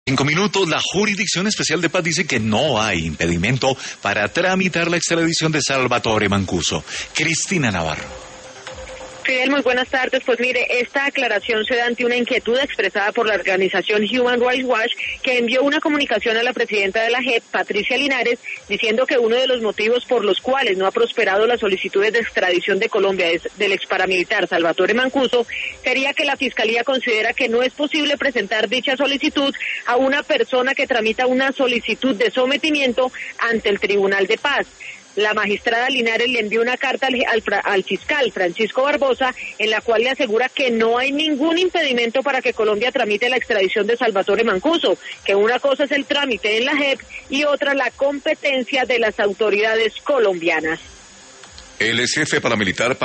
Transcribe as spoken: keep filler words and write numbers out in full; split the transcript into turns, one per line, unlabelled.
Cinco minutos, la Jurisdicción Especial de Paz dice que no hay impedimento para tramitar la extradición de Salvatore Mancuso. Cristina Navarro.
Fidel, muy buenas tardes. Pues mire, esta aclaración se da ante una inquietud expresada por la organización Human Rights Watch, que envió una comunicación a la presidenta de la J E P, Patricia Linares, diciendo que uno de los motivos por los cuales no ha prosperado las solicitudes de extradición de Colombia del ex paramilitar Salvatore Mancuso sería que la Fiscalía considera que no es posible presentar dicha solicitud a una persona que tramita una solicitud de sometimiento ante el Tribunal de Paz. La magistrada Linares le envió una carta al, al, al fiscal Francisco Barbosa, en la cual le asegura que no hay ningún impedimento para que Colombia tramite la extradición de Salvatore Mancuso, que una cosa es el trámite en la J E P y otra la competencia de las autoridades colombianas.
El ex jefe paramilitar